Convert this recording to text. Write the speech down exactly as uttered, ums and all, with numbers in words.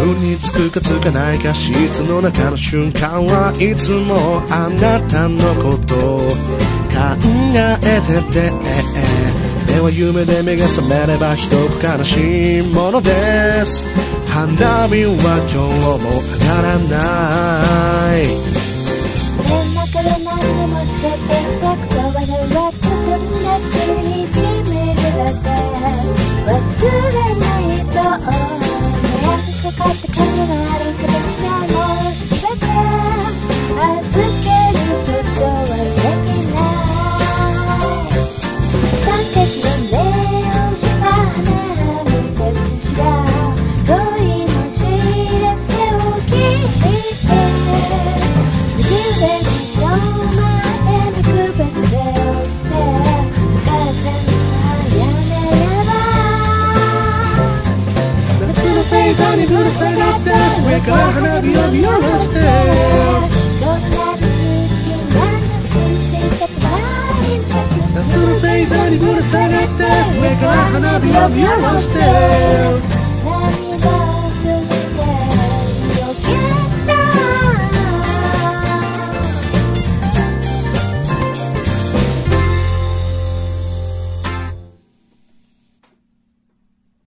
運につくかつかないか室の中の瞬間はいつもあなたのこと考えててでは夢で目が覚めればひどく悲しいものです花火は今日も上がらない連絡で何でもつけてたことは弱くになっていじめるだけ忘れないと早くかかってくるのあるけどみんなもう全て預けることはできない三滴の目をしば離れてるが恋の知らせを聞いて右腕に今日まで見くべせをして疲れてやめれば夏の星座にぶら下がって上から花火を見下ろしてどんなに好きなんですしてたいんです夏の星座にぶら下がって上から花火を見下ろして